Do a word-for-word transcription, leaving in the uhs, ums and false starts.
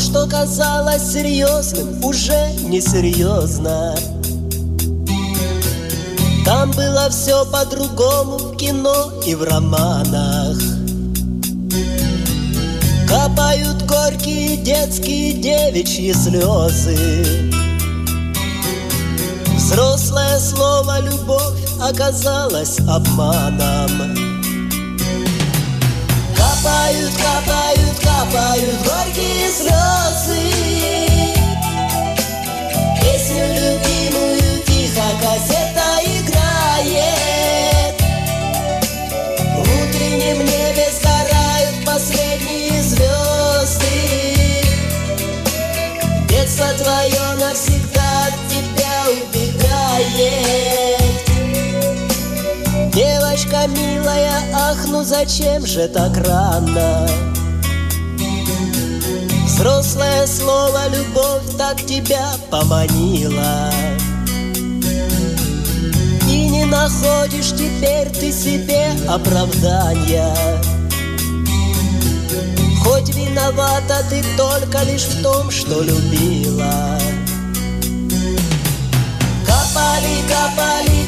что казалось серьезным, уже несерьезно. Там было все по-другому в кино и в романах. Капают горькие детские девичьи слезы. Взрослое слово «любовь» оказалось обманом. Капают, капают, капают горькие слезы. Песню любимую тихо кассета играет. В утреннем небе сгорают последние звезды. Детство твое навсегда от тебя убегает. Девочка милая, ах, ну зачем же так рано? Взрослое слово «любовь» так тебя поманило. И не находишь теперь ты себе оправдания. Хоть виновата ты только лишь в том, что любила. Капали, капали